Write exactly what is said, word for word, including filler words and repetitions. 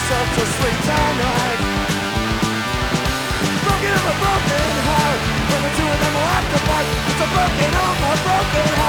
myself to sleep tonight. Broken of a broken heart, when the two of them will have to fight. It's a broken home, a broken heart.